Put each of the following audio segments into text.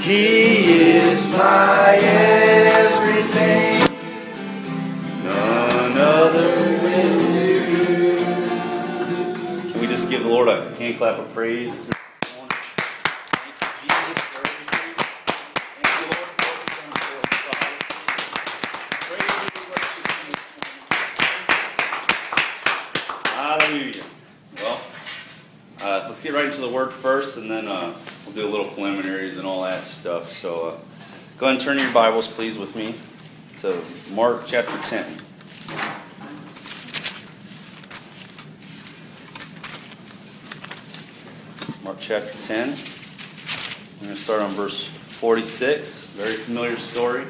He is my everything. None other will do. Can we just give the Lord a hand clap of praise? Hallelujah. Well, let's get right into the word first, and then we'll do a little preliminaries and all that stuff. So go ahead and turn your Bibles, please, with me to Mark chapter 10. Mark chapter 10. We're going to start on verse 46. Very familiar story.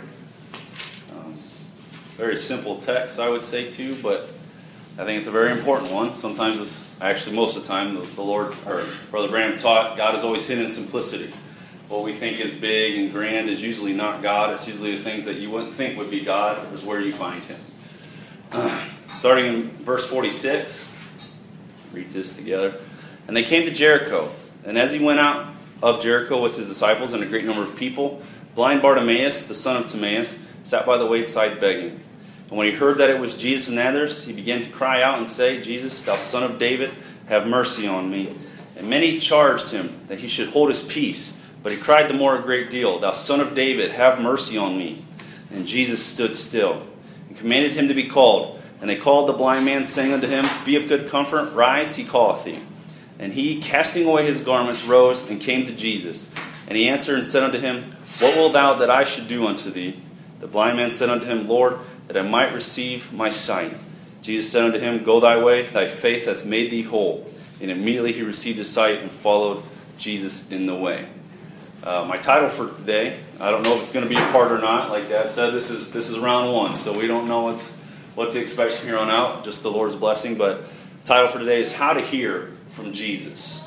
Very simple text, I would say, too, but I think it's a very important one. Sometimes it's actually most of the time the Lord, or Brother Branham taught, God is always hidden in simplicity. What we think is big and grand is usually not God. It's usually the things that you wouldn't think would be God is where you find him. Starting in verse 46, read this together. And they came to Jericho, and as he went out of Jericho with his disciples and a great number of people, blind Bartimaeus, the son of Timaeus, sat by the wayside begging. And when he heard that it was Jesus of Nazareth, he began to cry out and say, Jesus, thou son of David, have mercy on me. And many charged him that he should hold his peace. But he cried the more a great deal, Thou son of David, have mercy on me. And Jesus stood still, and commanded him to be called. And they called the blind man, saying unto him, Be of good comfort, rise, he calleth thee. And he, casting away his garments, rose and came to Jesus. And he answered and said unto him, What wilt thou that I should do unto thee? The blind man said unto him, Lord, that I might receive my sight. Jesus said unto him, Go thy way, thy faith hath made thee whole. And immediately he received his sight and followed Jesus in the way. My title for today, I don't know if it's going to be a part or not. Like Dad said, this is round one, so we don't know what to expect from here on out, just the Lord's blessing. But the title for today is How to Hear from Jesus.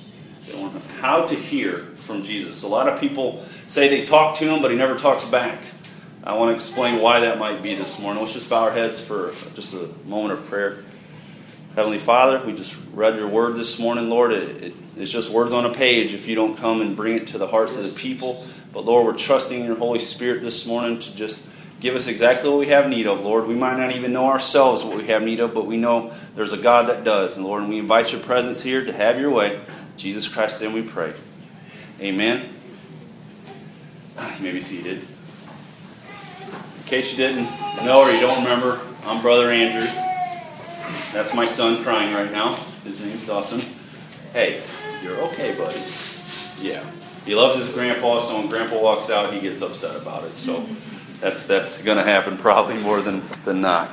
How to hear from Jesus. A lot of people say they talk to him, but he never talks back. I want to explain why that might be this morning. Let's just bow our heads for just a moment of prayer. Heavenly Father, we just read your word this morning, Lord. It's just words on a page if you don't come and bring it to the hearts of the people. But Lord, we're trusting in your Holy Spirit this morning to just give us exactly what we have need of, Lord. We might not even know ourselves what we have need of, but we know there's a God that does. And Lord, we invite your presence here to have your way. In Jesus Christ's name we pray. Amen. You may be seated. In case you didn't know or you don't remember, I'm Brother Andrew. That's my son crying right now. His name's Dawson. Hey, you're okay, buddy. Yeah. He loves his grandpa, so when grandpa walks out, he gets upset about it. So that's going to happen probably more than not.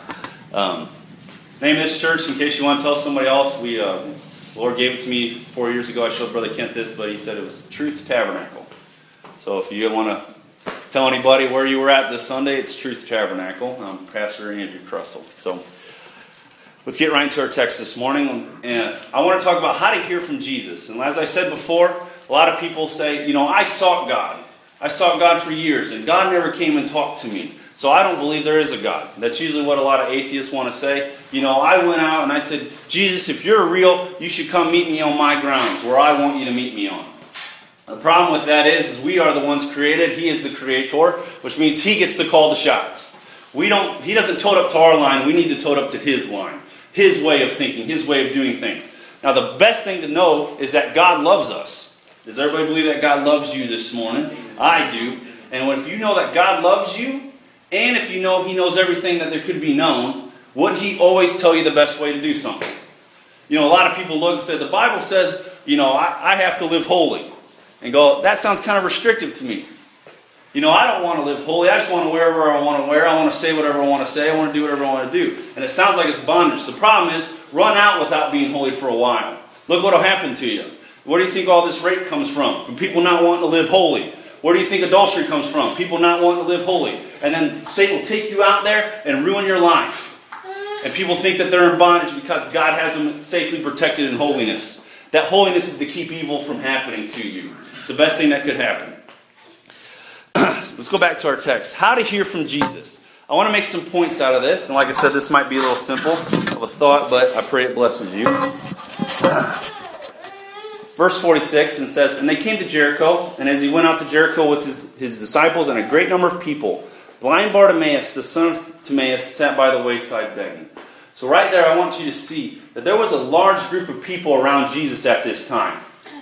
Name of this church, in case you want to tell somebody else, the Lord gave it to me 4 years ago. I showed Brother Kent this, but he said it was Truth Tabernacle. So if you want to tell anybody where you were at this Sunday, it's Truth Tabernacle. I'm Pastor Andrew Crussell. So let's get right into our text this morning. And I want to talk about how to hear from Jesus. And as I said before, a lot of people say, I sought God. I sought God for years, and God never came and talked to me. So I don't believe there is a God. That's usually what a lot of atheists want to say. I went out and I said, Jesus, if you're real, you should come meet me on my grounds, where I want you to meet me on. The problem with that is we are the ones created. He is the creator, which means he gets to call the shots. He doesn't tote up to our line. We need to tote up to his line, his way of thinking, his way of doing things. Now, the best thing to know is that God loves us. Does everybody believe that God loves you this morning? I do. And if you know that God loves you, and if you know he knows everything that there could be known, wouldn't he always tell you the best way to do something? A lot of people look and say, the Bible says, I have to live holy. And go, that sounds kind of restrictive to me. I don't want to live holy. I just want to wear whatever I want to wear. I want to say whatever I want to say. I want to do whatever I want to do. And it sounds like it's bondage. The problem is, run out without being holy for a while. Look what will happen to you. Where do you think all this rape comes from? From people not wanting to live holy. Where do you think adultery comes from? People not wanting to live holy. And then Satan will take you out there and ruin your life. And people think that they're in bondage because God has them safely protected in holiness. That holiness is to keep evil from happening to you. It's the best thing that could happen. Let's go back to our text. How to hear from Jesus. I want to make some points out of this. And like I said, this might be a little simple of a thought, but I pray it blesses you. verse 46, and says, "And they came to Jericho, and as he went out to Jericho with his disciples and a great number of people, blind Bartimaeus, the son of Timaeus, sat by the wayside begging." So right there, I want you to see that there was a large group of people around Jesus at this time.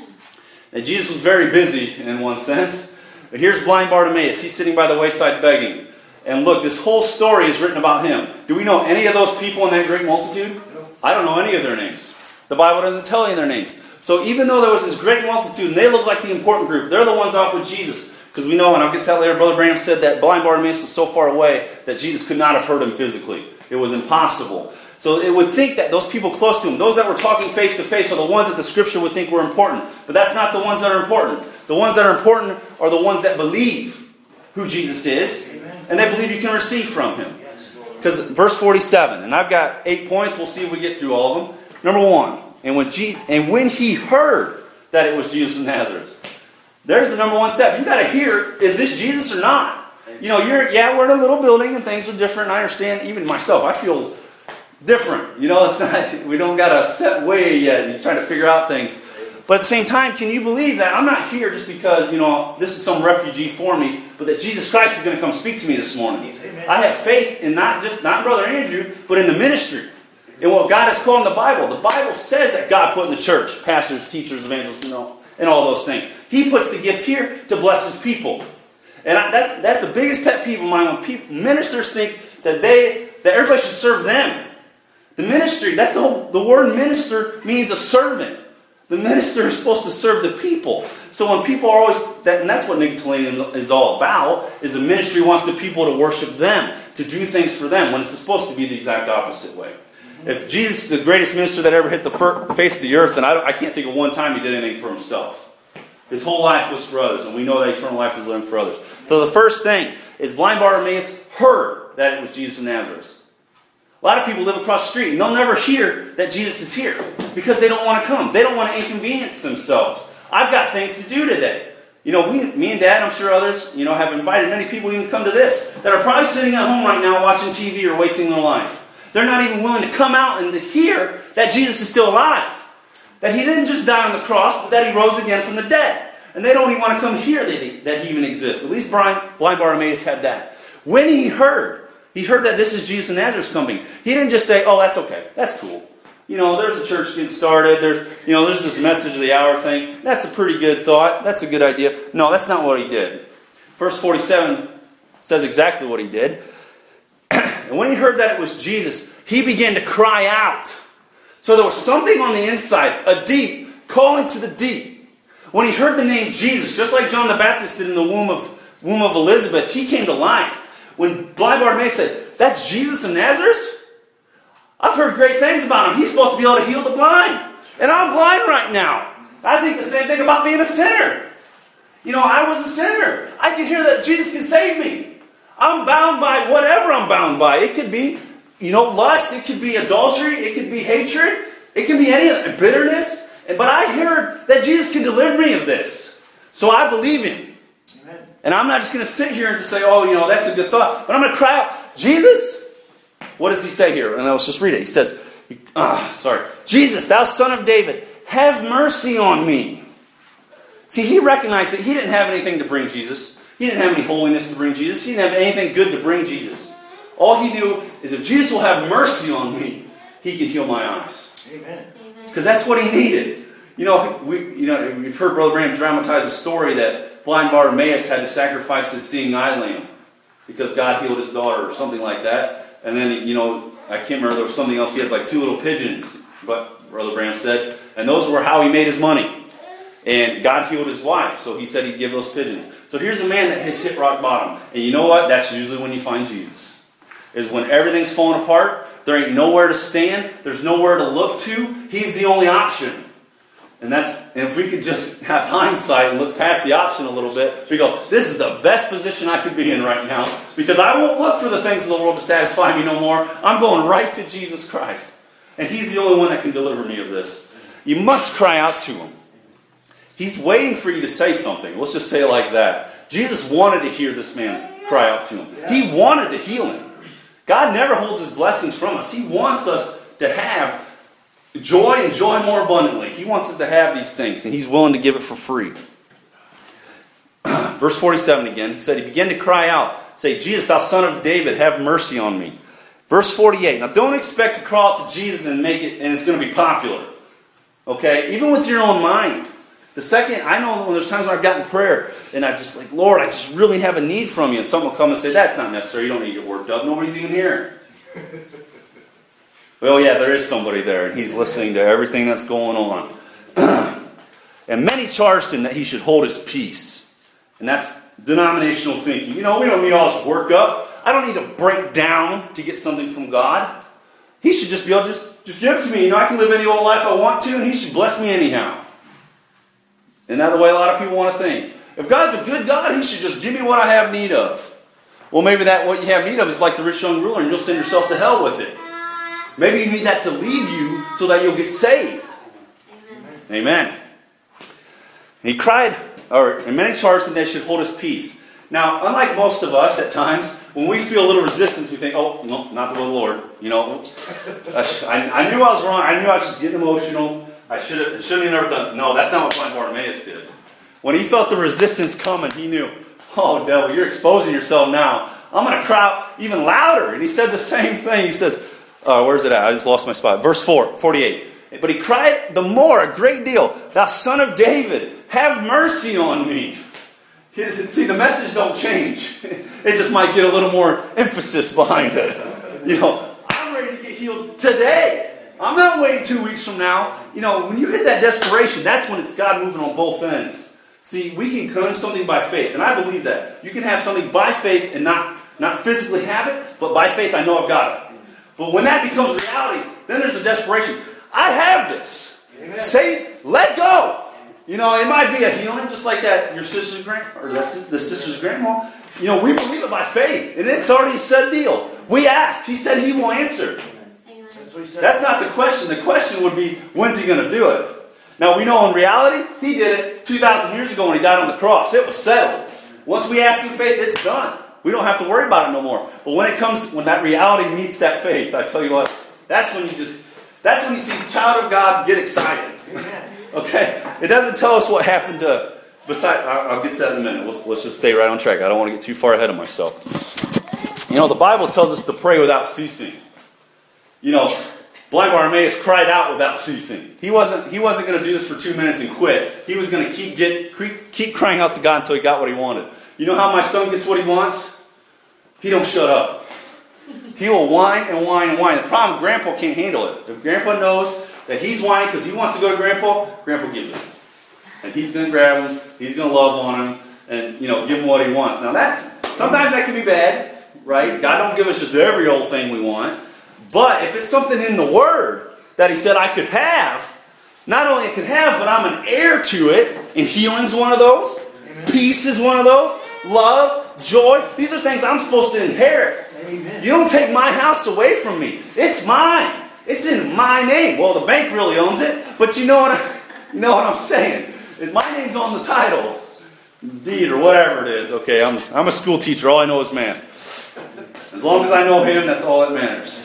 And Jesus was very busy in one sense. But here's blind Bartimaeus. He's sitting by the wayside begging. And look, this whole story is written about him. Do we know any of those people in that great multitude? I don't know any of their names. The Bible doesn't tell any of their names. So even though there was this great multitude, and they look like the important group, they're the ones off with Jesus. Because we know, and I'll get to that later, Brother Branham said that blind Bartimaeus was so far away that Jesus could not have heard him physically. It was impossible. So it would think that those people close to him, those that were talking face to face, are the ones that the Scripture would think were important. But that's not the ones that are important. The ones that are important are the ones that believe who Jesus is, and they believe you can receive from him. Because verse 47, and I've got 8 points, we'll see if we get through all of them. Number 1, and when he heard that it was Jesus of Nazareth. There's the number 1 step. You got to hear, is this Jesus or not? You know, we're in a little building and things are different. I understand, even myself, I feel different. You know, it's not, we don't got a set way yet. You're trying to figure out things. But at the same time, can you believe that I'm not here just because, you know, this is some refugee for me, but that Jesus Christ is going to come speak to me this morning? Amen. I have faith in not Brother Andrew, but in the ministry. In what God has called in the Bible. The Bible says that God put in the church pastors, teachers, evangelists, and all those things. He puts the gift here to bless his people. And that's the biggest pet peeve of mine, when ministers think that everybody should serve them. The ministry, that's the word minister means a servant. The minister is supposed to serve the people. So when people are always, and that's what Nicotolian is all about, is the ministry wants the people to worship them, to do things for them, when it's supposed to be the exact opposite way. If Jesus is the greatest minister that ever hit the face of the earth, then I can't think of one time he did anything for himself. His whole life was for others, and we know that eternal life is lived for others. So the first thing is blind Bartimaeus heard that it was Jesus of Nazareth. A lot of people live across the street, and they'll never hear that Jesus is here because they don't want to come. They don't want to inconvenience themselves. I've got things to do today. You know, me and Dad, I'm sure others, you know, have invited many people even to come to this that are probably sitting at home right now watching TV or wasting their life. They're not even willing to come out and to hear that Jesus is still alive. That he didn't just die on the cross, but that he rose again from the dead. And they don't even want to come hear that he even exists. At least blind Bartimaeus had that. When he heard that this is Jesus of Nazareth coming. He didn't just say, "Oh, that's okay. That's cool. You know, there's a church getting started. There's this message of the hour thing. That's a pretty good thought. That's a good idea." No, that's not what he did. Verse 47 says exactly what he did. And when he heard that it was Jesus, he began to cry out. So there was something on the inside, a deep, calling to the deep. When he heard the name Jesus, just like John the Baptist did in the womb of Elizabeth, he came to life. When blind Bartimaeus said, "That's Jesus of Nazareth? I've heard great things about him. He's supposed to be able to heal the blind. And I'm blind right now. I think the same thing about being a sinner. You know, I was a sinner. I can hear that Jesus can save me. I'm bound by whatever I'm bound by. It could be, lust. It could be adultery. It could be hatred. It can be any of that, bitterness. But I heard that Jesus can deliver me of this. So I believe him. Amen. And I'm not just going to sit here and just say, "Oh, that's a good thought." But I'm going to cry out, "Jesus." What does he say here? And let's just read it. He says, "Jesus, thou son of David, have mercy on me." See, he recognized that he didn't have anything to bring Jesus. He didn't have any holiness to bring Jesus. He didn't have anything good to bring Jesus. All he knew is if Jesus will have mercy on me, he can heal my eyes. Amen. Because that's what he needed. We've heard Brother Branham dramatize a story that blind Bartimaeus had to sacrifice his seeing eye lamb because God healed his daughter or something like that. And then, I can't remember, there was something else. He had like 2 little pigeons, but Brother Branham said, and those were how he made his money. And God healed his wife, so he said he'd give those pigeons. So here's a man that has hit rock bottom. And you know what? That's usually when you find Jesus. Is when everything's falling apart, there ain't nowhere to stand, there's nowhere to look to, he's the only option. And if we could just have hindsight and look past the option a little bit, we go, this is the best position I could be in right now, because I won't look for the things of the world to satisfy me no more. I'm going right to Jesus Christ. And he's the only one that can deliver me of this. You must cry out to him. He's waiting for you to say something. Let's just say it like that. Jesus wanted to hear this man cry out to him. He wanted to heal him. God never holds his blessings from us. He wants us to have joy and joy more abundantly. He wants us to have these things, and he's willing to give it for free. Verse 47 again, he said, he began to cry out, say, Jesus, thou son of David, have mercy on me. Verse 48, now don't expect to crawl up to Jesus and make it, and it's going to be popular. Okay? Even with your own mind. The second, I know when there's times when I've gotten prayer, and I'm just like, Lord, I just really have a need from you. And someone will come and say, that's not necessary. You don't need to get worked up. Nobody's even here. Well, yeah, there is somebody there, and he's listening to everything that's going on. And many charged him that he should hold his peace. And that's denominational thinking. You know, we don't need all this work up. I don't need to break down to get something from God. He should just be able to just give it to me. You know, I can live any old life I want to, and he should bless me anyhow. Isn't that the way a lot of people want to think? If God's a good God, he should just give me what I have need of. Well, maybe that what you have need of is like the rich young ruler, and you'll send yourself to hell with it. Maybe you need that to leave you so that you'll get saved. Amen. He cried, and many charged him they should hold his peace. Now, unlike most of us at times, when we feel a little resistance, we think, oh, no, not the will of the Lord. You know, I knew I was wrong. I knew I was just getting emotional. I shouldn't have never done. No, that's not what blind Bartimaeus did. When he felt the resistance coming, he knew, oh, devil, you're exposing yourself now. I'm going to cry out even louder. And he said the same thing. He says, where's it at? I just lost my spot. Verse 48. But he cried the more, a great deal, thou son of David, have mercy on me. See, the message don't change. It just might get a little more emphasis behind it. You know, I'm ready to get healed today. I'm not waiting 2 weeks from now. You know, when you hit that desperation, that's when it's God moving on both ends. See, we can claim something by faith, and I believe that. You can have something by faith and not physically have it, but by faith I know I've got it. But when that becomes reality, then there's a desperation. I have this. Amen. Say, let go. You know, it might be a healing, just like that your sister's grandma or the sister's grandma. You know, we believe it by faith, and it's already a set deal. We asked. He said he will answer. That's what he said. That's not the question. The question would be, when's he going to do it? Now, we know in reality, he did it 2,000 years ago when he died on the cross. It was settled. Once we ask in faith, it's done. We don't have to worry about it no more. But when that reality meets that faith, I tell you what, that's when you see a child of God get excited. Okay? It doesn't tell us what happened to... I'll get to that in a minute. Let's just stay right on track. I don't want to get too far ahead of myself. You know, the Bible tells us to pray without ceasing. You know, blind Bartimaeus cried out without ceasing. He wasn't going to do this for 2 minutes and quit. He was going to keep crying out to God until he got what he wanted. You know how my son gets what he wants? He don't shut up. He will whine and whine and whine. The problem, Grandpa can't handle it. If Grandpa knows that he's whining because he wants to go to Grandpa, Grandpa gives him. And he's going to grab him, he's going to love on him, and, you know, give him what he wants. Now sometimes that can be bad, right? God don't give us just every old thing we want. But if it's something in the Word that he said I could have, not only I could have, but I'm an heir to it, and healing's one of those, Amen. Peace is one of those, love, joy, these are things I'm supposed to inherit. Amen. You don't take my house away from me. It's mine. It's in my name. Well, the bank really owns it, but you know what I'm saying. My name's on the title, deed, or whatever it is. Okay, I'm a school teacher. All I know is math. As long as I know him, that's all that matters.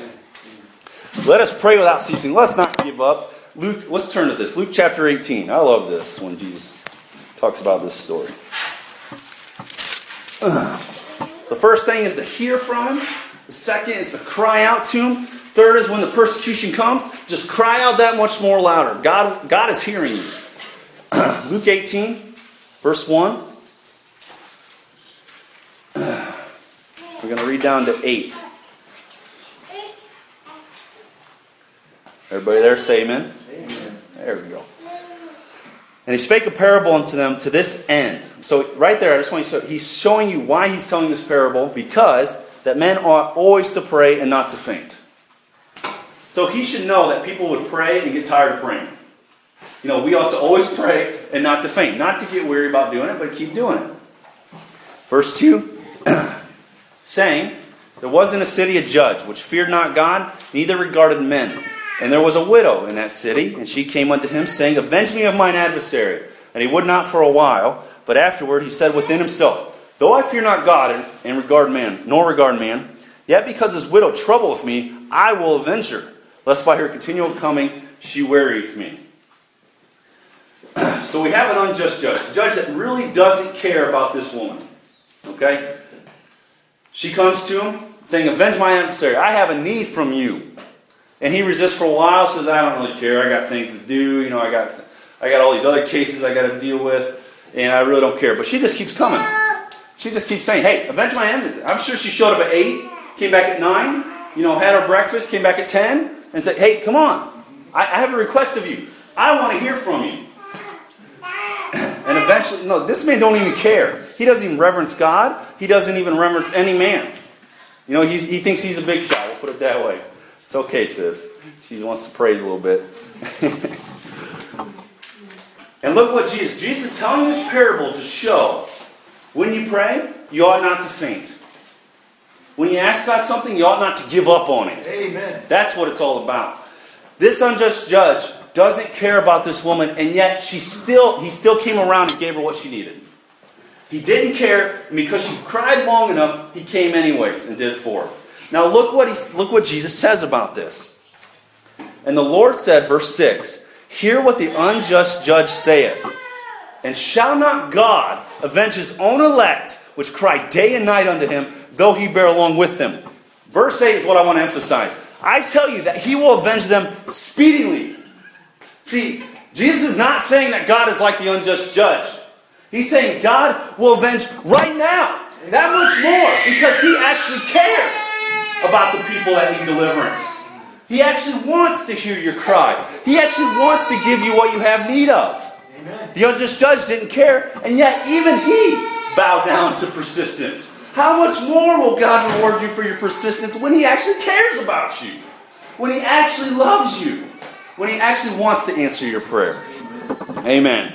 Let us pray without ceasing. Let's not give up. Luke, let's turn to this. Luke chapter 18. I love this when Jesus talks about this story. The first thing is to hear from him. The second is to cry out to him. Third is when the persecution comes, just cry out that much more louder. God is hearing you. Luke 18, verse 1. We're going to read down to 8. Everybody there say amen? Amen. There we go. And he spake a parable unto them to this end. So right there, I just want you to he's showing you why he's telling this parable, because that men ought always to pray and not to faint. So he should know that people would pray and get tired of praying. You know, we ought to always pray and not to faint. Not to get weary about doing it, but keep doing it. Verse 2, saying, there was in a city a judge, which feared not God, neither regarded men. And there was a widow in that city, and she came unto him, saying, avenge me of mine adversary. And he would not for a while, but afterward he said within himself, though I fear not God and regard man, nor regard man, yet because his widow troubleth me, I will avenge her, lest by her continual coming she wearieth me. So we have an unjust judge. A judge that really doesn't care about this woman. Okay? She comes to him saying, avenge my adversary. I have a need from you. And he resists for a while, says, I don't really care. I got things to do. I got all these other cases I got to deal with. And I really don't care. But she just keeps coming. She just keeps saying, hey, avenge my enemy. I'm sure she showed up at 8, came back at 9, had her breakfast, came back at 10, and said, hey, come on. I have a request of you. I want to hear from you. And eventually, no, this man don't even care. He doesn't even reverence God. He doesn't even reverence any man. He thinks he's a big shot. We'll put it that way. It's okay, sis. She wants to praise a little bit. And look what Jesus is telling this parable to show. When you pray, you ought not to faint. When you ask God something, you ought not to give up on it. Amen. That's what it's all about. This unjust judge doesn't care about this woman, and yet he still came around and gave her what she needed. He didn't care, and because she cried long enough, he came anyways and did it for her. Now look what Jesus says about this. And the Lord said, verse 6, hear what the unjust judge saith. And shall not God avenge his own elect, which cry day and night unto him, though he bear along with them? Verse 8 is what I want to emphasize. I tell you that he will avenge them speedily. See, Jesus is not saying that God is like the unjust judge. He's saying God will avenge right now. That much more. Because he actually cares about the people that need deliverance. He actually wants to hear your cry. He actually wants to give you what you have need of. Amen. The unjust judge didn't care, and yet even he bowed down to persistence. How much more will God reward you for your persistence when he actually cares about you? When he actually loves you? When he actually wants to answer your prayer? Amen.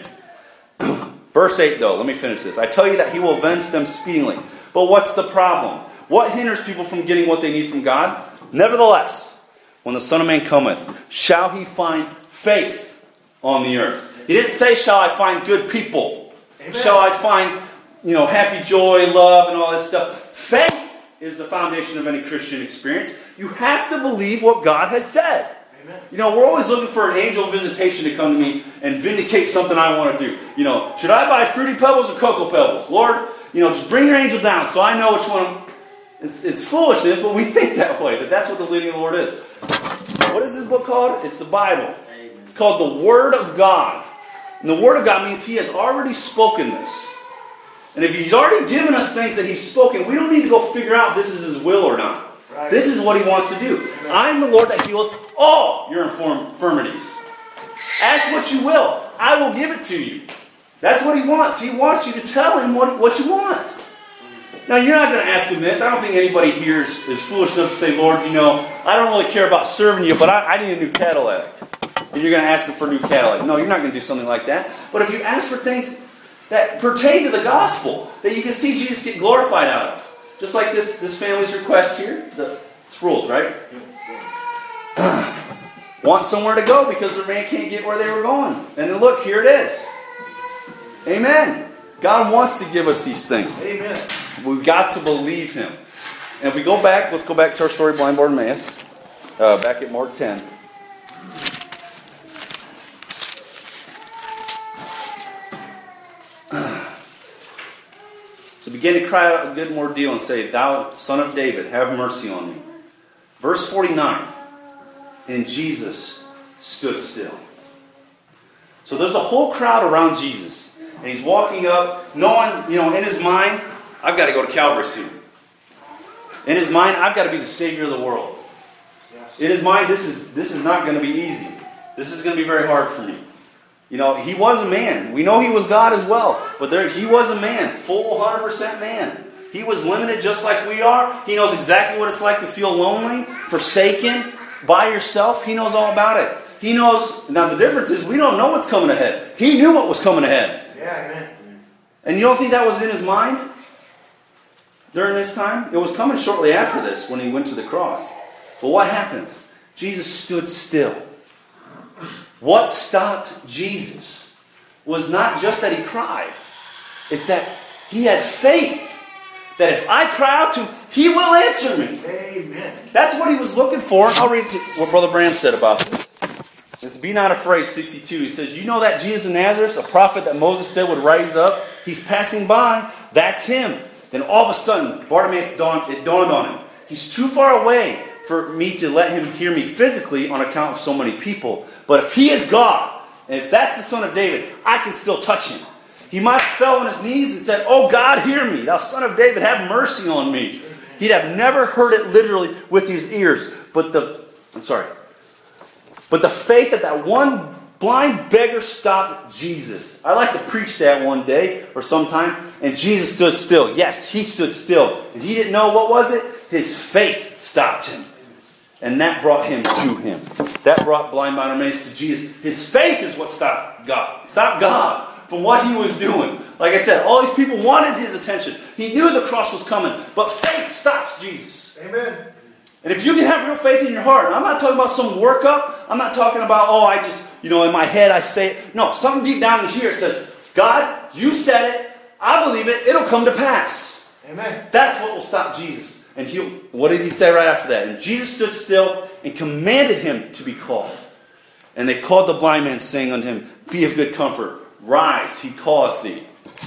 Verse 8 though, let me finish this. I tell you that he will avenge them speedily. But what's the problem? What hinders people from getting what they need from God? Nevertheless, when the Son of Man cometh, shall he find faith on the earth? He didn't say, shall I find good people? Amen. Shall I find, happy joy, love, and all this stuff? Faith is the foundation of any Christian experience. You have to believe what God has said. Amen. We're always looking for an angel visitation to come to me and vindicate something I want to do. Should I buy Fruity Pebbles or Cocoa Pebbles? Lord, just bring your angel down so I know which one. It's foolishness, but we think that way, that's what the leading of the Lord is. What is this book called? It's the Bible. Amen. It's called the Word of God. And the Word of God means he has already spoken this. And if he's already given us things that he's spoken, we don't need to go figure out this is his will or not. Right. This is what he wants to do. Amen. I'm the Lord that healeth all your infirmities. Ask what you will. I will give it to you. That's what he wants. He wants you to tell him what you want. Now, you're not going to ask him this. I don't think anybody here is foolish enough to say, Lord, I don't really care about serving you, but I need a new Cadillac. And you're going to ask him for a new Cadillac. No, you're not going to do something like that. But if you ask for things that pertain to the gospel, that you can see Jesus get glorified out of. Just like this family's request here. It's rules, right? Want somewhere to go because their man can't get where they were going. And then look, here it is. Amen. God wants to give us these things. Amen. We've got to believe him. And if we go back, let's go back to our story, Blind Bartimaeus. Back at Mark 10. So begin to cry out a good more deal and say, Thou, Son of David, have mercy on me. Verse 49. And Jesus stood still. So there's a whole crowd around Jesus. And he's walking up, knowing, in his mind, I've got to go to Calvary soon. In his mind, I've got to be the Savior of the world. Yes. In his mind, this is not going to be easy. This is going to be very hard for me. He was a man. We know he was God as well. But he was a man, full 100% man. He was limited just like we are. He knows exactly what it's like to feel lonely, forsaken, by yourself. He knows all about it. He knows. Now the difference is we don't know what's coming ahead. He knew what was coming ahead. Yeah, amen. And you don't think that was in his mind during this time? It was coming shortly after this when he went to the cross. But what happens? Jesus stood still. What stopped Jesus was not just that he cried. It's that he had faith that if I cry out to him, he will answer me. Amen. That's what he was looking for. I'll read what Brother Bram said about this It's be not afraid, 62. He says, you know that Jesus of Nazareth, a prophet that Moses said would rise up? He's passing by. That's him. Then all of a sudden, Bartimaeus, it dawned on him. He's too far away for me to let him hear me physically on account of so many people. But if he is God, and if that's the Son of David, I can still touch him. He might have fell on his knees and said, oh God, hear me. Thou Son of David, have mercy on me. He'd have never heard it literally with his ears. But the faith that one blind beggar stopped Jesus. I like to preach that one day or sometime. And Jesus stood still. Yes, he stood still. And he didn't know what was it? His faith stopped him. And that brought him to him. That brought blind Bartimaeus to Jesus. His faith is what stopped God. Stopped God from what he was doing. Like I said, all these people wanted his attention. He knew the cross was coming. But faith stops Jesus. Amen. And if you can have real faith in your heart, I'm not talking about some workup. I'm not talking about, I just, in my head I say it. No, something deep down in here says, God, you said it. I believe it. It'll come to pass. Amen. That's what will stop Jesus. And what did he say right after that? And Jesus stood still and commanded him to be called. And they called the blind man, saying unto him, be of good comfort. Rise, he calleth thee.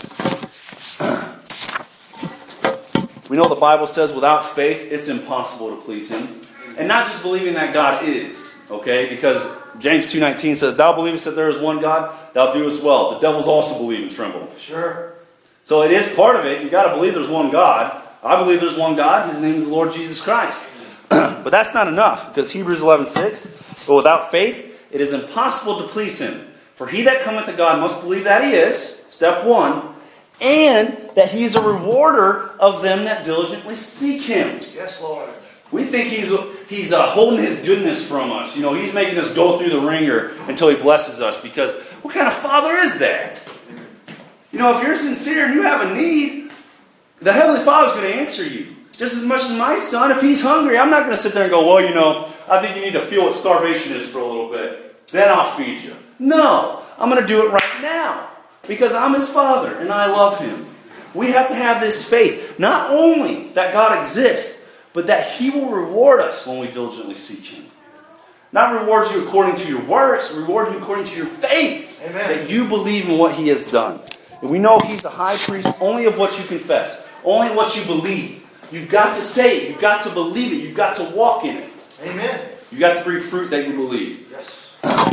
We know the Bible says without faith, it's impossible to please him. And not just believing that God is, okay? Because James 2:19 says, thou believest that there is one God, thou doest well. The devils also believe and tremble. Sure. So it is part of it. You've got to believe there's one God. I believe there's one God. His name is the Lord Jesus Christ. But that's not enough. Because Hebrews 11:6, but without faith, it is impossible to please him. For he that cometh to God must believe that he is, step one, and that he is a rewarder of them that diligently seek him. Yes, Lord. We think he's holding his goodness from us. He's making us go through the ringer until he blesses us. Because what kind of father is that? If you're sincere and you have a need, the Heavenly Father's going to answer you. Just as much as my son, if he's hungry, I'm not going to sit there and go, I think you need to feel what starvation is for a little bit. Then I'll feed you. No, I'm going to do it right now. Because I'm his father and I love him. We have to have this faith. Not only that God exists, but that he will reward us when we diligently seek him. Not reward you according to your works, reward you according to your faith. Amen. That you believe in what he has done. And we know he's a high priest only of what you confess. Only what you believe. You've got to say it. You've got to believe it. You've got to walk in it. Amen. You've got to bring fruit that you believe. Yes.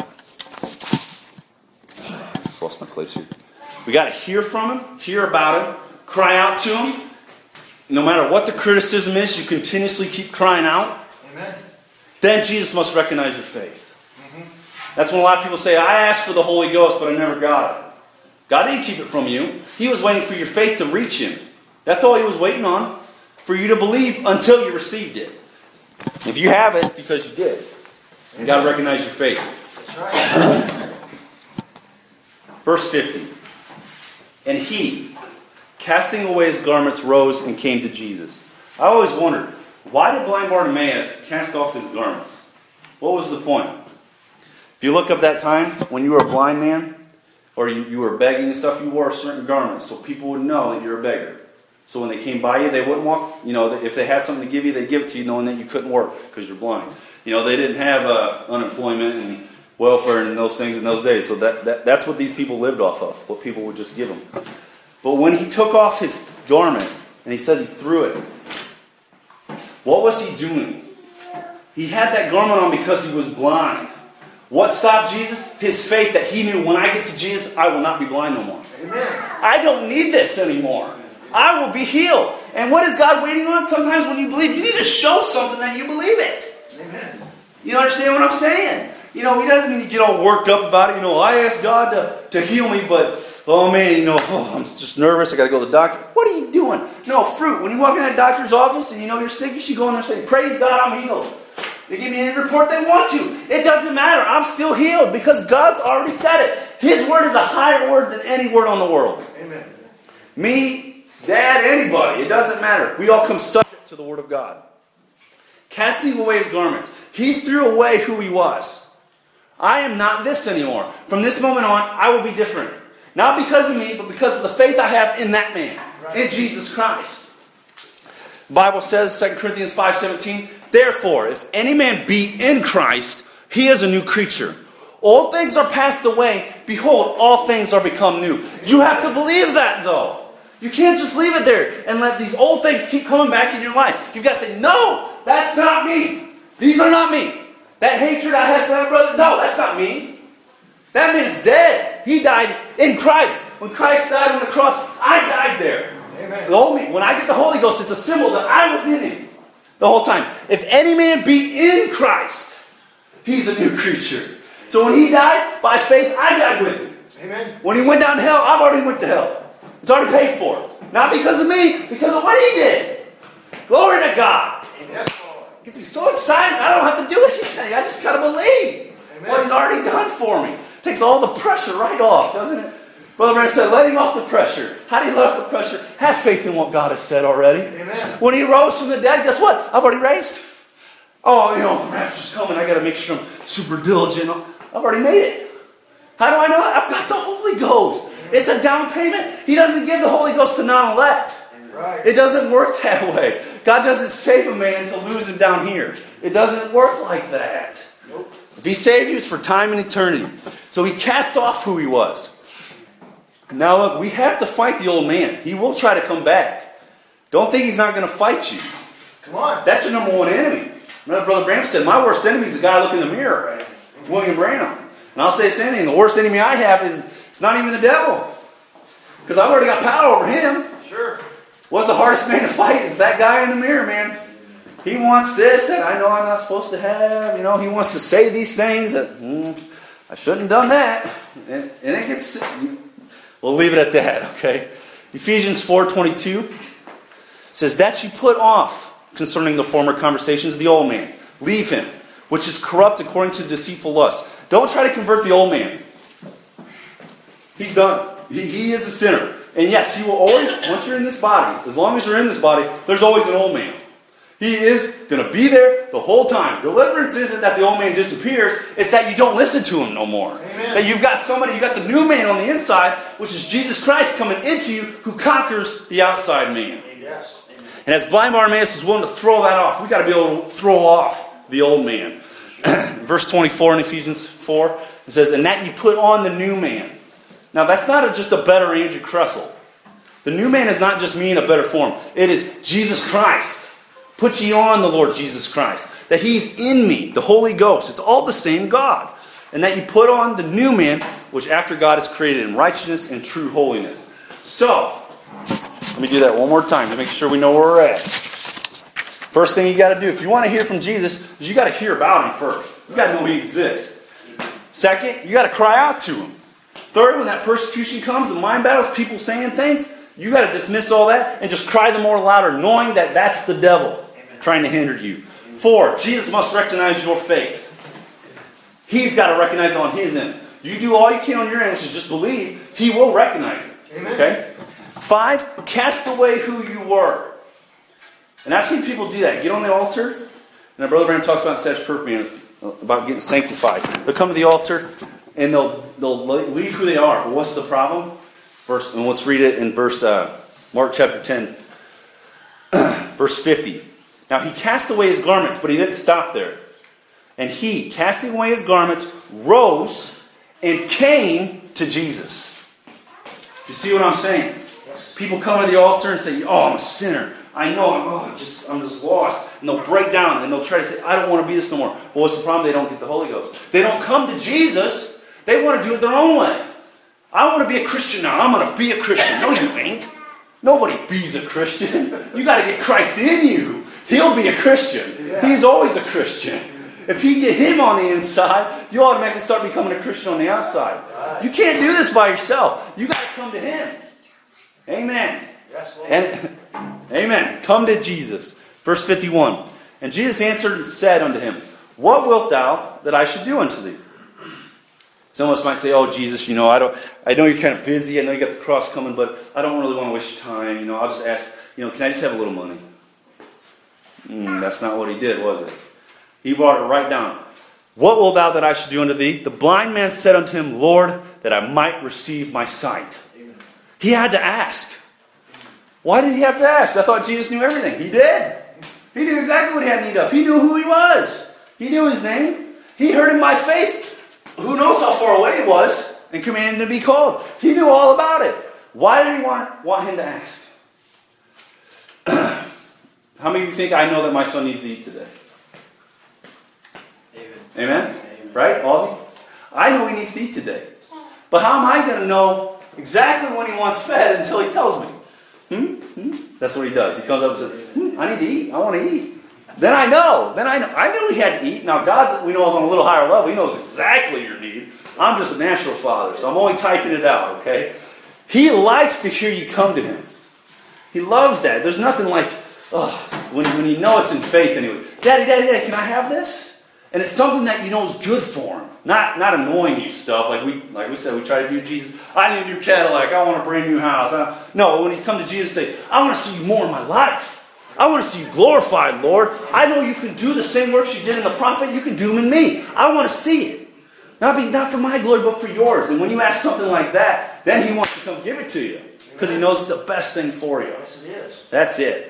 Just lost my place here. We got to hear from him, hear about him, cry out to him. No matter what the criticism is, you continuously keep crying out. Amen. Then Jesus must recognize your faith. That's when a lot of people say, I asked for the Holy Ghost, but I never got it. God didn't keep it from you. He was waiting for your faith to reach him. That's all he was waiting on. For you to believe until you received it. If you have it, it's because you did. You got to recognize your faith. That's right. Verse 50. And he, casting away his garments, rose and came to Jesus. I always wondered, why did blind Bartimaeus cast off his garments? What was the point? If you look up that time, when you were a blind man, or you were begging and stuff, you wore a certain garment, so people would know that you're a beggar. So when they came by you, they wouldn't walk, if they had something to give you, they'd give it to you knowing that you couldn't work because you're blind. They didn't have unemployment and welfare and those things in those days. So that's what these people lived off of, what people would just give them. But when he took off his garment, and he said he threw it, what was he doing? He had that garment on because he was blind. What stopped Jesus? His faith that he knew, when I get to Jesus, I will not be blind no more. Amen. I don't need this anymore. I will be healed. And what is God waiting on? Sometimes when you believe, you need to show something that you believe it. Amen. You understand what I'm saying? He doesn't need to get all worked up about it. I asked God to heal me, but, I'm just nervous. I got to go to the doctor. What are you doing? No, fruit. When you walk in that doctor's office and you're sick, you should go in there and say, praise God, I'm healed. They give me any report they want to. It doesn't matter. I'm still healed because God's already said it. His word is a higher word than any word on the world. Amen. Me, Dad, anybody. It doesn't matter. We all come subject to the word of God. Casting away his garments. He threw away who he was. I am not this anymore. From this moment on, I will be different. Not because of me, but because of the faith I have in that man. Right. In Jesus Christ. The Bible says, 2 Corinthians 5:17, therefore, if any man be in Christ, he is a new creature. Old things are passed away. Behold, all things are become new. You have to believe that, though. You can't just leave it there and let these old things keep coming back in your life. You've got to say, no, that's not me. These are not me. That hatred I had for that brother, no, that's not me. That man's dead. He died in Christ. When Christ died on the cross, I died there. Amen. When I get the Holy Ghost, it's a symbol that I was in Him the whole time. If any man be in Christ, he's a new creature. So when He died, by faith, I died with Him. Amen. When He went down to hell, I've already went to hell. It's already paid for. Not because of me, because of what He did. Glory to God. Yes, Lord. It gets me so excited. I don't have to do anything. I just got to believe what He's already done for me. It takes all the pressure right off, doesn't it? Brother Branham said, letting off the pressure. How do you let off the pressure? Have faith in what God has said already. Amen. When He rose from the dead, guess what? I've already raised. Oh, the rapture's coming. I got to make sure I'm super diligent. I've already made it. How do I know that? I've got the Holy Ghost. It's a down payment. He doesn't give the Holy Ghost to non-elect. Right. It doesn't work that way. God doesn't save a man to lose him down here. It doesn't work like that. Nope. If He saved you, it's for time and eternity. So He cast off who he was. Now look, we have to fight the old man. He will try to come back. Don't think He's not going to fight you. Come on. That's your number one enemy. Remember, Brother Branham said, my worst enemy is the guy I look in the mirror. Right. It's William Branham. And I'll say the same thing. The worst enemy I have is not even the devil. Because I've already got power over him. Sure. What's the hardest man to fight? It's that guy in the mirror, man. He wants this that I know I'm not supposed to have. He wants to say these things that I shouldn't have done that. And it gets... We'll leave it at that, okay? Ephesians 4:22 says, that you put off concerning the former conversations of the old man. Leave him, which is corrupt according to deceitful lust. Don't try to convert the old man. He's done. He is a sinner. And yes, he will always, once you're in this body, as long as you're in this body, there's always an old man. He is going to be there the whole time. Deliverance isn't that the old man disappears. It's that you don't listen to him no more. Amen. That you've got somebody, you've got the new man on the inside, which is Jesus Christ coming into you, who conquers the outside man. Yes. And as blind Bartimaeus was willing to throw that off, we've got to be able to throw off the old man. Verse 24 in Ephesians 4, it says, and that you put on the new man. Now that's not just a better Andrew Kressel. The new man is not just me in a better form. It is Jesus Christ. Put ye on the Lord Jesus Christ. That He's in me, the Holy Ghost. It's all the same God. And that you put on the new man, which after God is created in righteousness and true holiness. So, let me do that one more time to make sure we know where we're at. First thing you got to do, if you want to hear from Jesus, is you got to hear about Him first. You got to know He exists. Second, you got to cry out to Him. Third, when that persecution comes, the mind battles, people saying things, you got to dismiss all that and just cry the more louder, knowing that that's the devil trying to hinder you. 4, Jesus must recognize your faith. He's got to recognize it on His end. You do all you can on your end, which is just believe. He will recognize it. Amen. Okay? 5, cast away who you were. And I've seen people do that. Get on the altar. And our Brother Branham talks about such perfect, about getting sanctified. They'll come to the altar and they'll leave who they are. But what's the problem? And let's read it in Mark chapter 10, verse 50. Now he cast away his garments, but he didn't stop there. And he, casting away his garments, rose and came to Jesus. You see what I'm saying? People come to the altar and say, oh, I'm a sinner. I know, I'm just lost. And they'll break down and they'll try to say, I don't want to be this no more. Well, what's the problem? They don't get the Holy Ghost. They don't come to Jesus. They want to do it their own way. I want to be a Christian now. I'm going to be a Christian. No, you ain't. Nobody be's a Christian. You got to get Christ in you. He'll be a Christian. Yeah. He's always a Christian. If you get Him on the inside, you automatically start becoming a Christian on the outside. Right. You can't do this by yourself. You got to come to Him. Amen. Yes, Lord. And amen. Come to Jesus. Verse 51. And Jesus answered and said unto him, what wilt thou that I should do unto thee? Some of us might say, oh, Jesus, I know you're kind of busy. I know you got the cross coming, but I don't really want to waste your time. I'll just ask, can I just have a little money? That's not what He did, was it? He brought it right down. What wilt thou that I should do unto thee? The blind man said unto him, Lord, that I might receive my sight. Amen. He had to ask. Why did he have to ask? I thought Jesus knew everything. He did. He knew exactly what he had need of. He knew who he was. He knew his name. He heard Him by faith. who knows how far away he was and commanded to be called. He knew all about it. Why did he want him to ask? How many of you think I know that my son needs to eat today? Amen? Right? All of you? I know he needs to eat today. But how am I going to know exactly when he wants fed until he tells me? That's what he does. He comes up and says, I need to eat. I want to eat. Then I know. I knew he had to eat. Now God, we know, is on a little higher level. He knows exactly your need. I'm just a natural father, so I'm only typing it out, okay? He likes to hear you come to him. He loves that. There's nothing like, when you know it's in faith anyway. Daddy, can I have this? And it's something that you know is good for him. Not annoying you stuff. Like we said, we try to do Jesus. I need a new Cadillac. I want a brand new house. No, when you come to Jesus and say, I want to see you more in my life. I want to see you glorified, Lord. I know you can do the same works you did in the prophet. You can do them in me. I want to see it. Not for my glory, but for yours. And when you ask something like that, then he wants to come give it to you. Because he knows it's the best thing for you. Yes, it is. That's it.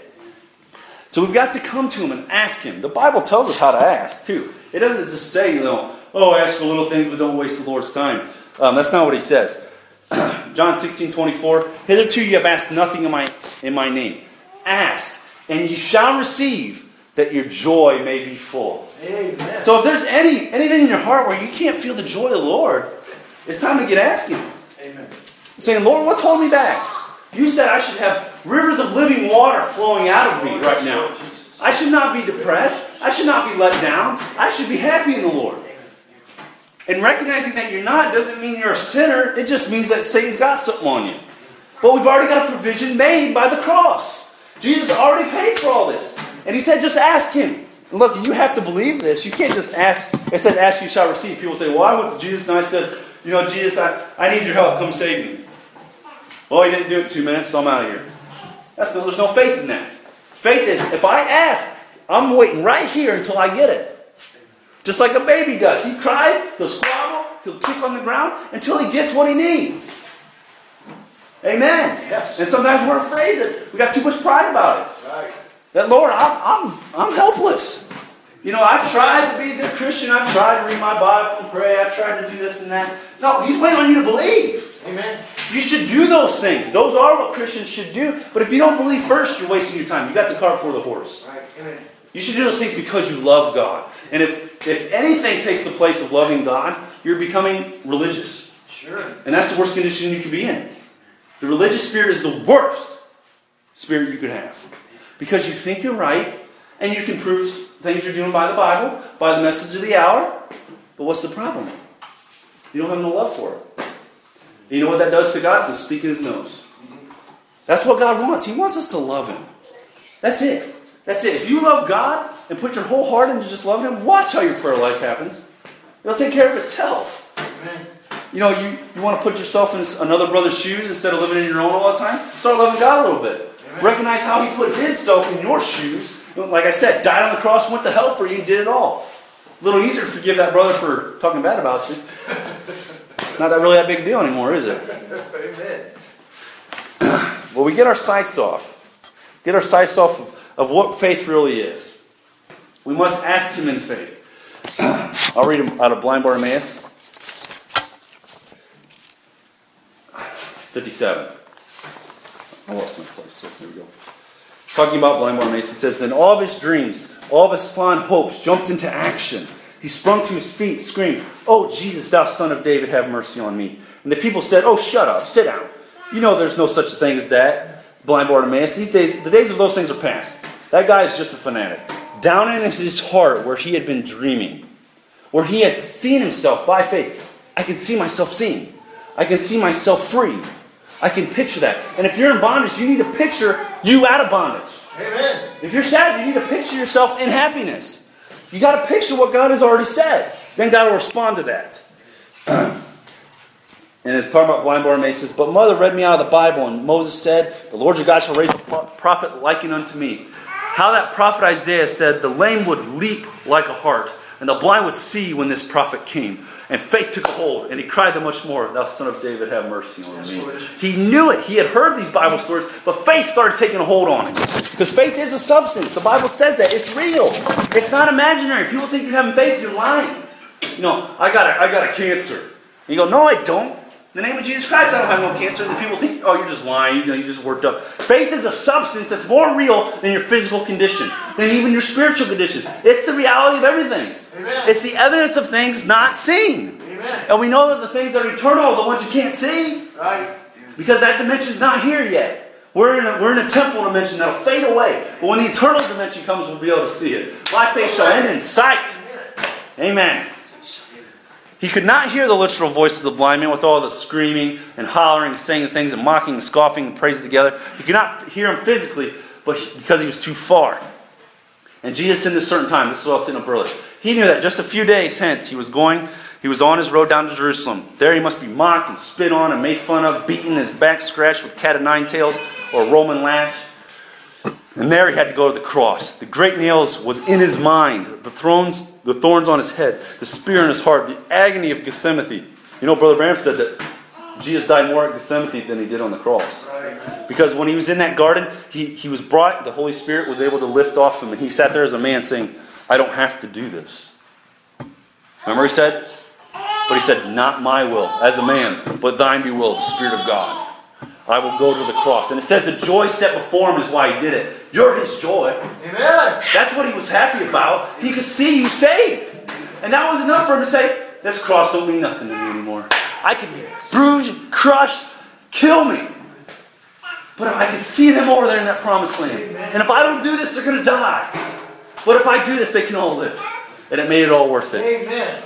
So we've got to come to him and ask him. The Bible tells us how to ask, too. It doesn't just say, ask for little things, but don't waste the Lord's time. That's not what he says. John 16:24. Hitherto you have asked nothing in my name. Ask, and ye shall receive, that your joy may be full. Amen. So if there's anything in your heart where you can't feel the joy of the Lord, it's time to get asking. Amen. Saying, Lord, what's holding me back? You said I should have rivers of living water flowing out of me right now. I should not be depressed. I should not be let down. I should be happy in the Lord. And recognizing that you're not doesn't mean you're a sinner. It just means that Satan's got something on you. But we've already got a provision made by the cross. Jesus already paid for all this. And he said, just ask him. And look, you have to believe this. You can't just ask. It says, ask you shall receive. People say, well, I went to Jesus and I said, Jesus, I need your help. Come save me. Well, he didn't do it in 2 minutes, so I'm out of here. There's no faith in that. Faith is, if I ask, I'm waiting right here until I get it. Just like a baby does. He cried, he'll squabble, he'll kick on the ground until he gets what he needs. Amen. Yes. And sometimes we're afraid that we got too much pride about it. Right. That, Lord, I'm helpless. I've tried to be a good Christian. I've tried to read my Bible and pray. I've tried to do this and that. No, he's waiting on you to believe. Amen. You should do those things. Those are what Christians should do. But if you don't believe first, you're wasting your time. You got the cart before the horse. Right. Amen. You should do those things because you love God. And if anything takes the place of loving God, you're becoming religious. Sure. And that's the worst condition you could be in. The religious spirit is the worst spirit you could have. Because you think you're right, and you can prove things you're doing by the Bible, by the message of the hour. But what's the problem? You don't have no love for it. And you know what that does to God? It's a stick in his nose. That's what God wants. He wants us to love him. That's it. That's it. If you love God and put your whole heart into just loving him, watch how your prayer life happens. It'll take care of itself. Amen. You want to put yourself in another brother's shoes instead of living in your own all the time? Start loving God a little bit. Amen. Recognize how he put himself in your shoes. Like I said, died on the cross, went to hell for you, and did it all. A little easier to forgive that brother for talking bad about you. Not really that big deal anymore, is it? Amen. Well, we get our sights off. Get our sights off of what faith really is. We must ask him in faith. I'll read out of Blind Bartimaeus. 57. I lost my place. So here we go. Talking about Blind Bartimaeus, he says, then all of his dreams, all of his fond hopes jumped into action. He sprung to his feet, screamed, "Oh, Jesus, thou son of David, have mercy on me." And the people said, "Oh, shut up, sit down. You know there's no such thing as that, Blind Bartimaeus. These days, the days of those things are past. That guy is just a fanatic." Down in his heart, where he had been dreaming, where he had seen himself by faith, I can see myself seeing. I can see myself free. I can picture that. And if you're in bondage, you need to picture you out of bondage. Amen. If you're sad, you need to picture yourself in happiness. You got to picture what God has already said. Then God will respond to that. And it's talking about Blind Bartimaeus says, "But mother read me out of the Bible, and Moses said, the Lord your God shall raise a prophet likened unto me. How that prophet Isaiah said, the lame would leap like a hart, and the blind would see when this prophet came. And faith took a hold, and he cried that much more, thou son of David, have mercy on me." He knew it. He had heard these Bible stories, but faith started taking a hold on him. Because faith is a substance. The Bible says that. It's real. It's not imaginary. People think you're having faith, you're lying. I got a cancer. And you go, no, I don't. In the name of Jesus Christ, I don't have no cancer. And people think, oh, you're just lying. You just worked up. Faith is a substance that's more real than your physical condition, than even your spiritual condition. It's the reality of everything. Amen. It's the evidence of things not seen. Amen. And we know that the things that are eternal are the ones you can't see. Right. Because that dimension's not here yet. We're in a temporal dimension that'll fade away. But when the eternal dimension comes, we'll be able to see it. My faith shall end in sight. Amen. He could not hear the literal voice of the blind man with all the screaming and hollering and saying things and mocking and scoffing and praising together. He could not hear him physically, but because he was too far. And Jesus, in this certain time, this is what I was sitting up early, he knew that just a few days hence he was on his road down to Jerusalem. There he must be mocked and spit on and made fun of, beaten, his back scratched with cat of nine tails or a Roman lash. And there he had to go to the cross. The great nails was in his mind, the thorns on his head, the spear in his heart, the agony of Gethsemane. Brother Branham said that Jesus died more at Gethsemane than he did on the cross. Because when he was in that garden, he was brought, the Holy Spirit was able to lift off him, and he sat there as a man saying, I don't have to do this. Remember he said? But he said, not my will, as a man, but thine be will, the Spirit of God. I will go to the cross. And it says the joy set before him is why he did it. You're his joy. Amen. That's what he was happy about. He could see you saved. And that was enough for him to say, this cross don't mean nothing to me anymore. I could be bruised, crushed, kill me. But I can see them over there in that promised land. Amen. And if I don't do this, they're going to die. But if I do this, they can all live. And it made it all worth it. Amen.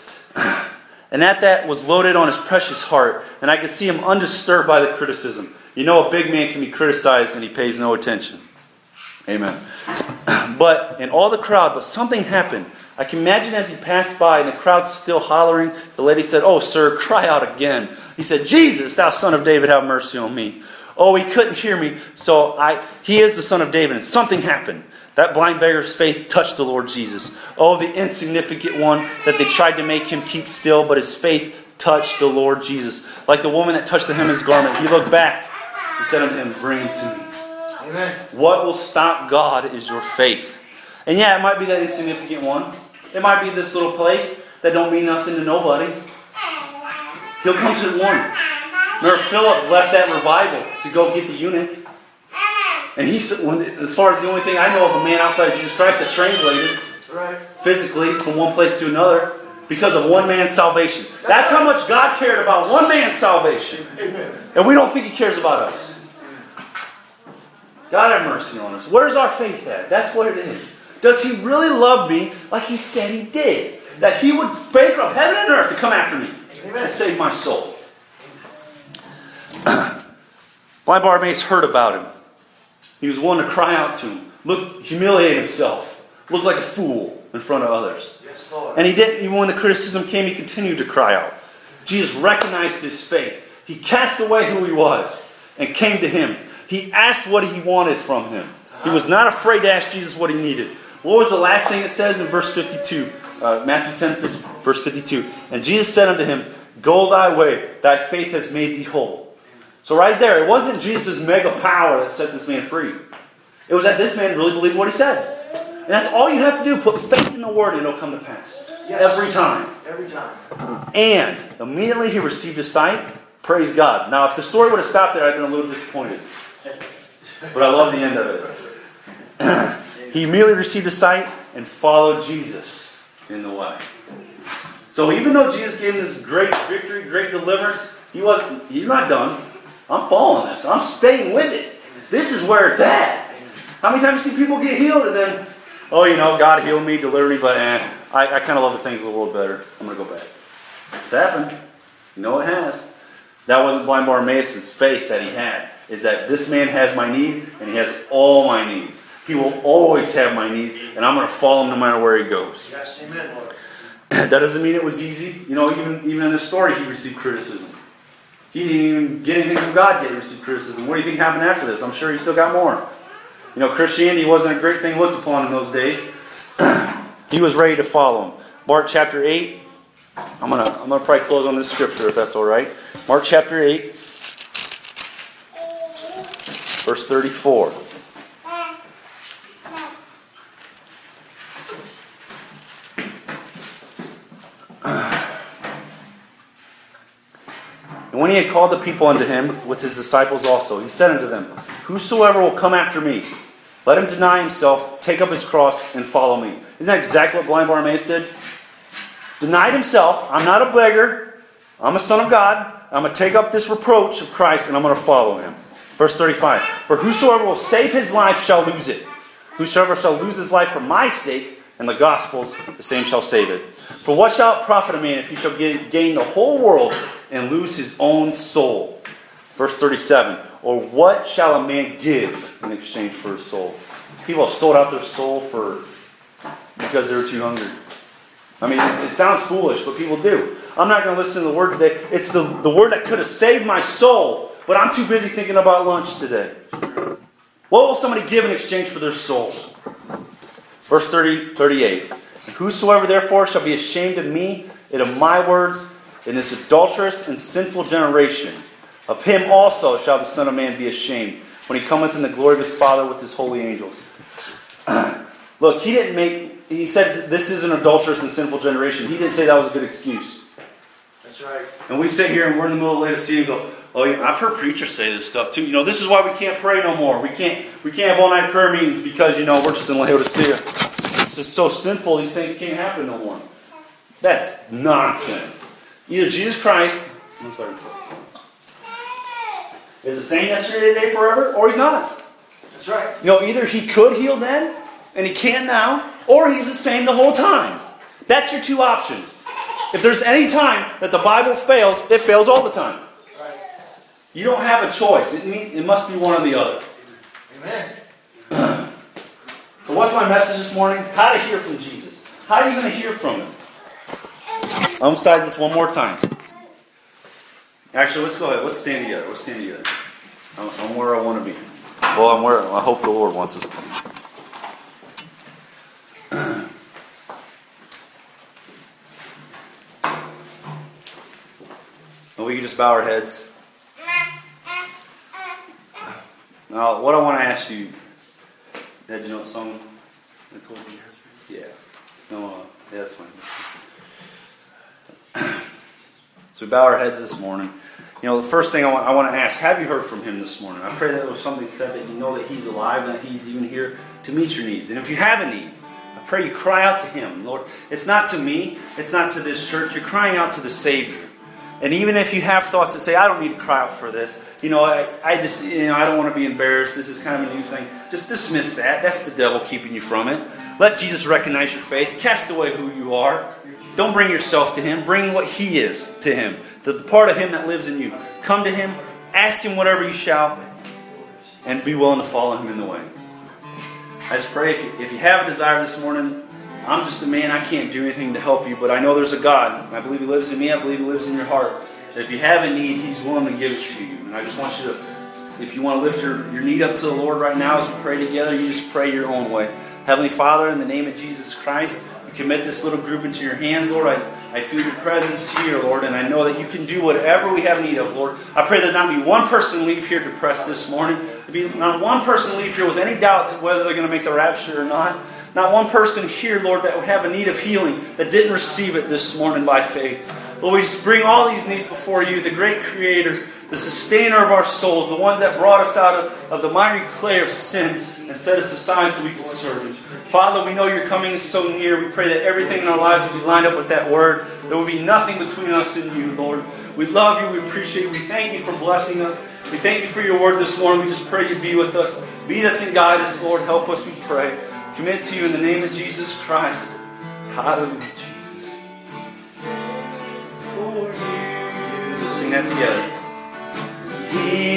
And that was loaded on his precious heart. And I could see him undisturbed by the criticism. A big man can be criticized and he pays no attention. Amen. But in all the crowd, but something happened. I can imagine as he passed by and the crowd's still hollering, the lady said, oh, sir, cry out again. He said, Jesus, thou son of David, have mercy on me. Oh, he couldn't hear me, so he is the son of David. And something happened. That blind beggar's faith touched the Lord Jesus. Oh, the insignificant one that they tried to make him keep still, but his faith touched the Lord Jesus. Like the woman that touched the hem of his garment. He looked back and said unto him, bring him to me. Amen. What will stop God is your faith. And yeah, it might be that insignificant one. It might be this little place that don't mean nothing to nobody. He'll come to one. Remember, Philip left that revival to go get the eunuch. And he said, as far as the only thing I know of a man outside of Jesus Christ that translated physically from one place to another because of one man's salvation. That's how much God cared about one man's salvation. Amen. And we don't think he cares about us. God have mercy on us. Where's our faith at? That's what it is. Does he really love me like he said he did? That he would bankrupt heaven and earth to come after me and save my soul. Blind Bartimaeus heard about him. He was one to cry out to him, humiliate himself, look like a fool in front of others. Yes, Lord. And he didn't, even when the criticism came, he continued to cry out. Jesus recognized his faith. He cast away who he was and came to him. He asked what he wanted from him. He was not afraid to ask Jesus what he needed. What was the last thing it says in verse 52? Matthew 10, verse 52. And Jesus said unto him, go thy way, thy faith has made thee whole. So right there, it wasn't Jesus' mega power that set this man free. It was that this man really believed what he said. And that's all you have to do. Put faith in the word and it'll come to pass. Yes. Every time. Every time. And immediately he received his sight. Praise God. Now, if the story would have stopped there, I'd been a little disappointed. But I love the end of it. He immediately received his sight and followed Jesus in the way. So even though Jesus gave him this great victory, great deliverance, he's not done. I'm following this. I'm staying with it. This is where it's at. How many times you see people get healed and then, God healed me, delivered me, but I kind of love the things of the world better. I'm going to go back. It's happened. It has. That wasn't blind Bartimaeus' faith that he had. Is that this man has my need and he has all my needs. He will always have my needs and I'm going to follow him no matter where he goes. Yes, amen, Lord. That doesn't mean it was easy. Even in this story he received criticism. He didn't even get anything from God yet. He received criticism. What do you think happened after this? I'm sure he still got more. Christianity wasn't a great thing looked upon in those days. He was ready to follow him. Mark chapter 8. I'm gonna probably close on this scripture if that's all right. Mark chapter 8, verse 34. when he had called the people unto him, with his disciples also, he said unto them, Whosoever will come after me, let him deny himself, take up his cross, and follow me. Isn't that exactly what blind Bartimaeus did? Denied himself. I'm not a beggar. I'm a son of God. I'm going to take up this reproach of Christ, and I'm going to follow him. Verse 35. For whosoever will save his life shall lose it. Whosoever shall lose his life for my sake and the gospel's, the same shall save it. For what shall it profit a man if he shall gain the whole world and lose his own soul? Verse 37. Or what shall a man give in exchange for his soul? People have sold out their soul because they were too hungry. I mean, it sounds foolish, but people do. I'm not going to listen to the word today. It's the word that could have saved my soul, but I'm too busy thinking about lunch today. What will somebody give in exchange for their soul? Verse 38. And whosoever therefore shall be ashamed of me and of my words in this adulterous and sinful generation, of him also shall the Son of Man be ashamed, when he cometh in the glory of his Father with his holy angels. Look, he said this is an adulterous and sinful generation. He didn't say that was a good excuse. That's right. And we sit here and we're in the middle of Laodicea and go, oh, yeah, I've heard preachers say this stuff too. This is why we can't pray no more. We can't have all-night prayer meetings because, we're just in Laodicea. It's just so sinful, these things can't happen no more. That's nonsense. Either Jesus Christ is the same yesterday, today, forever, or he's not. That's right. Either he could heal then, and he can now, or he's the same the whole time. That's your two options. If there's any time that the Bible fails, it fails all the time. Right. You don't have a choice. It must be one or the other. Amen. So what's my message this morning? How to hear from Jesus. How are you going to hear from him? I'll emphasize this one more time. Actually, let's go ahead. Let's stand together. I'm where I want to be. Well, I'm where I hope the Lord wants us to be. And we can just bow our heads. Now, what I want to ask you, Dad, you know what song I told you? Yeah. No, yeah, that's fine. So we bow our heads this morning. The first thing I want to ask, have you heard from him this morning? I pray that there was something said that you know that he's alive and that he's even here to meet your needs. And if you have a need, I pray you cry out to him. Lord, it's not to me. It's not to this church. You're crying out to the Savior. And even if you have thoughts that say, I don't need to cry out for this. I don't want to be embarrassed. This is kind of a new thing. Just dismiss that. That's the devil keeping you from it. Let Jesus recognize your faith. Cast away who you are. Don't bring yourself to him. Bring what he is to him. The part of him that lives in you. Come to him. Ask him whatever you shall. And be willing to follow him in the way. I just pray if you have a desire this morning, I'm just a man. I can't do anything to help you. But I know there's a God. I believe he lives in me. I believe he lives in your heart. If you have a need, he's willing to give it to you. And I just want you to, if you want to lift your need up to the Lord right now as we pray together, you just pray your own way. Heavenly Father, in the name of Jesus Christ, we commit this little group into your hands, Lord. I feel your presence here, Lord, and I know that you can do whatever we have need of, Lord. I pray that not be one person leave here depressed this morning. Be not one person leave here with any doubt whether they're going to make the rapture or not. Not one person here, Lord, that would have a need of healing that didn't receive it this morning by faith. Lord, we just bring all these needs before you, the great Creator, the sustainer of our souls, the one that brought us out of the miry clay of sin and set us aside so we could serve you. Father, we know your coming is so near. We pray that everything in our lives will be lined up with that word. There will be nothing between us and you, Lord. We love you. We appreciate you. We thank you for blessing us. We thank you for your word this morning. We just pray you be with us. Lead us and guide us, Lord. Help us, we pray. Commit to you in the name of Jesus Christ. Hallelujah, Jesus. For you. Let's sing that together.